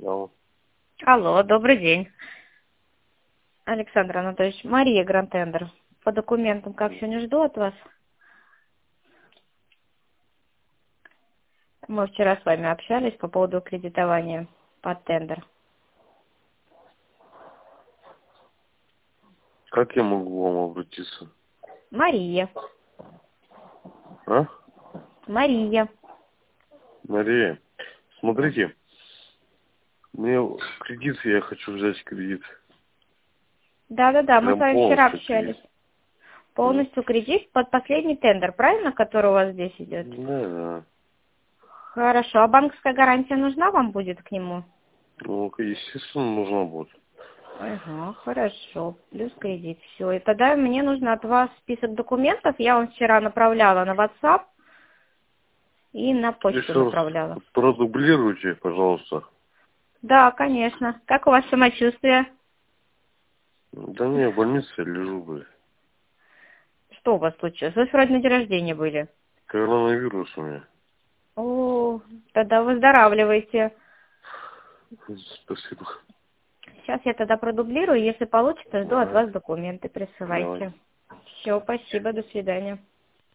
Алло. Алло, добрый день. Александр Анатольевич, Мария Грантендер. По документам как сегодня жду от вас? Мы вчера с вами общались по поводу кредитования под тендер. Как я могу к вам обратиться? Мария. А? Мария. Мария, Да. смотрите, мне кредит, я хочу взять кредит. Да, мы с Прям вами вчера полностью общались. кредит. Полностью кредит под последний тендер, правильно, который у вас здесь идет? Да. Хорошо. А банковская гарантия нужна вам будет к нему? Ну, естественно, нужно будет. Ага, хорошо. Плюс кредит. Все. И тогда мне нужно от вас список документов. Я вам вчера направляла на WhatsApp и на почту Еще раз направляла. продублируйте, пожалуйста. Да, конечно. Как у вас самочувствие? Да не, в больнице я лежу, блядь. Что у вас случилось? Вы вроде на день рождения были. Коронавирус у меня. О, тогда выздоравливайте. Спасибо. Сейчас я тогда продублирую. Если получится, жду от Ага, вас документы. давай. Присылайте. Все, спасибо. До свидания.